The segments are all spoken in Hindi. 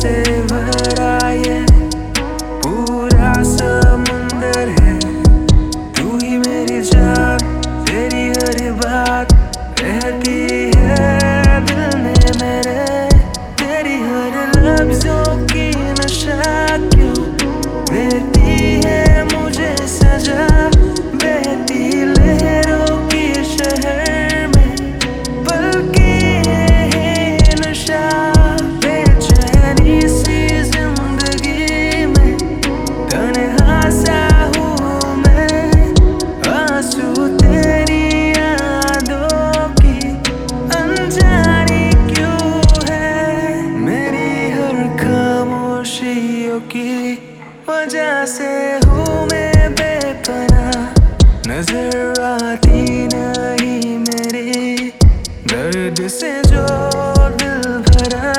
से भरा ये पूरा समुंदर है। तू ही मेरी जान, तेरी हर बात रहती है दिल में मेरे। तेरी हर लफ्जों की नशा क्यों देती है मुझे सजा। बहती लहरों की शहर में बल्कि है नशा। बेचैनी सी जिंदगी में तन्हा सा हूँ मैं। आंसू तेरी यादों की अनजानी क्यों है। मेरी हर खामोशियों की वजह से हूँ मैं बेपनाह। नजर आती नहीं मेरी दर्द से जो दिल भरा।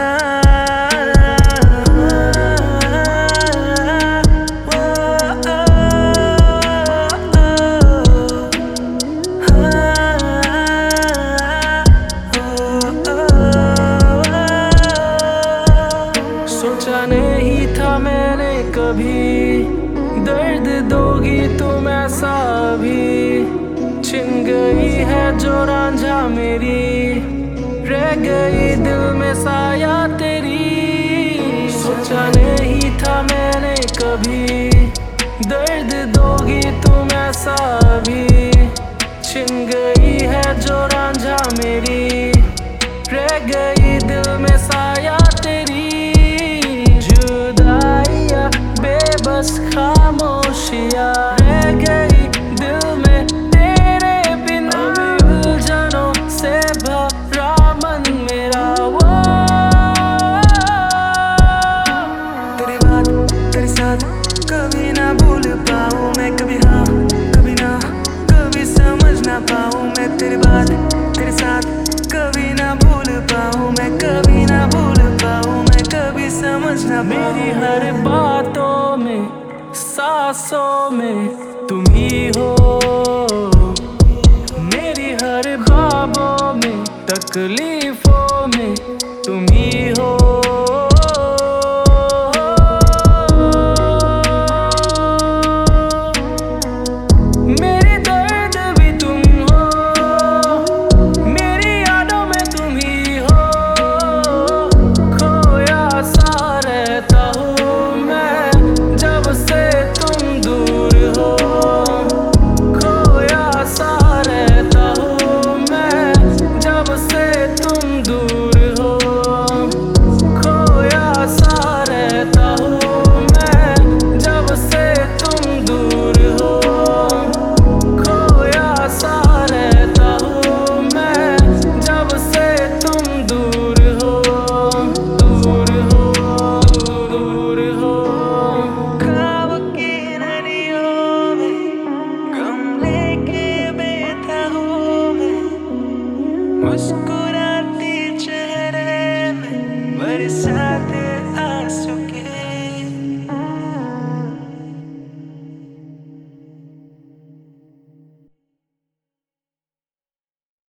सोचा नहीं था मैंने कभी दर्द दोगी तुम ऐसा भी। छिन गई है जो रांझा मेरी, रह गई दिल में साया तेरी। सोचा नहीं था मैंने कभी दर्द दोगी तुम ऐसा भी। छिन गई है जो रांझा मेरी, रह गई दिल में साया तेरी। जुदाइयाँ बेबस खामोशियाँ रह गई दिल में तेरे बिना। उलझनों से भरा मन मेरा वो। तेरी बात तेरे साथ कभी ना भूल पाऊँ मैं। कभी हाँ कभी ना, कभी समझ ना पाऊँ मैं। तेरी बात तेरे साथ कभी ना भूल पाऊँ मैं। कभी ना भूल पाऊँ मैं, कभी समझ ना। मेरी हर बातों में सांसों में तुम ही हो। मेरी हर ख्वाबों में तकलीफों में तुम ही हो। मेरे दर्द भी तुम हो, मेरी यादों में तुम ही हो। खोया सा रहता हूँ मैं जब से तुम दूर हो। खोया सा रहता हूँ मैं जब से तुम दूर हो। खोया सा रहता हूँ मैं जब से तुम दूर हो। खोया सा रहता हूँ मैं जब से तुम दूर हो। दूर हो, दूर हो। ख्वाब की नदियों में गम लेके बैठा हूँ मैं। मुस्कुराती चेहरे में बरसात